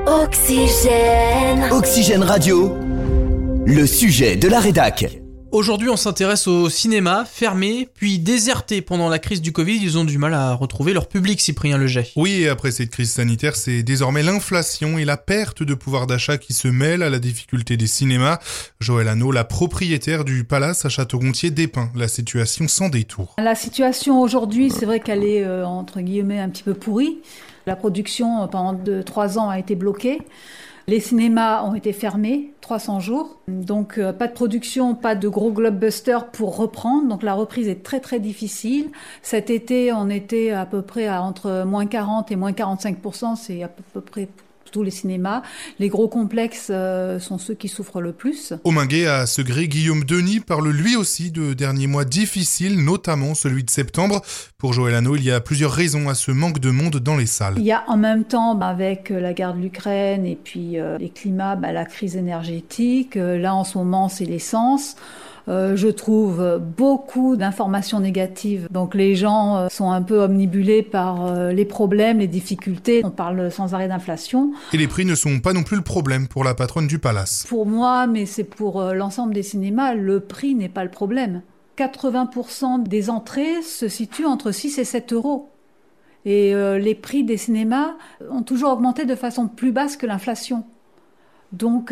Oxygène. Oxygène Radio, le sujet de la rédac. Aujourd'hui, on s'intéresse au cinéma, fermé, puis déserté pendant la crise du Covid. Ils ont du mal à retrouver leur public, Cyprien Leget. Oui, et après cette crise sanitaire, c'est désormais l'inflation et la perte de pouvoir d'achat qui se mêlent à la difficulté des cinémas. Joël Hannot, la propriétaire du Palace à Château-Gontier, dépeint la situation sans détour. La situation aujourd'hui, c'est vrai qu'elle est, entre guillemets, un petit peu pourrie. La production, pendant 3 ans, a été bloquée. Les cinémas ont été fermés, 300 jours. Donc, pas de production, pas de gros blockbusters pour reprendre. Donc, la reprise est très, très difficile. Cet été, on était à peu près à entre moins 40 et moins 45%. C'est à peu près tous les cinémas. Les gros complexes sont ceux qui souffrent le plus. Au Minguet, à Segré, Guillaume Denis parle lui aussi de derniers mois difficiles, notamment celui de septembre. Pour Joël Hannot, il y a plusieurs raisons à ce manque de monde dans les salles. Il y a en même temps, avec la guerre de l'Ukraine et puis les climats, la crise énergétique. Là, en ce moment, c'est l'essence. Je trouve beaucoup d'informations négatives. Donc les gens sont un peu omnibulés par les problèmes, les difficultés. On parle sans arrêt d'inflation. Et les prix ne sont pas non plus le problème pour la patronne du Palace. Pour moi, mais c'est pour l'ensemble des cinémas, le prix n'est pas le problème. 80% des entrées se situent entre 6 et 7 euros. Et les prix des cinémas ont toujours augmenté de façon plus basse que l'inflation. Donc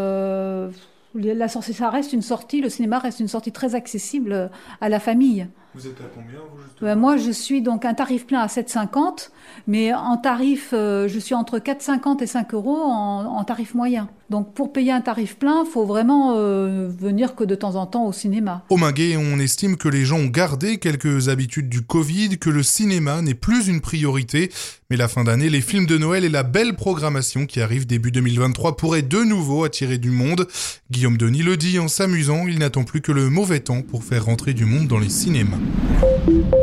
ça reste une sortie, le cinéma reste une sortie très accessible à la famille. Vous êtes à combien, vous, justement ? Moi, je suis donc un tarif plein à 7,50, mais en tarif, je suis entre 4,50 et 5 euros en tarif moyen. Donc, pour payer un tarif plein, il faut vraiment venir que de temps en temps au cinéma. Au Minguet, on estime que les gens ont gardé quelques habitudes du Covid, que le cinéma n'est plus une priorité. Mais la fin d'année, les films de Noël et la belle programmation qui arrive début 2023 pourraient de nouveau attirer du monde. Guillaume Denis le dit en s'amusant, il n'attend plus que le mauvais temps pour faire rentrer du monde dans les cinémas.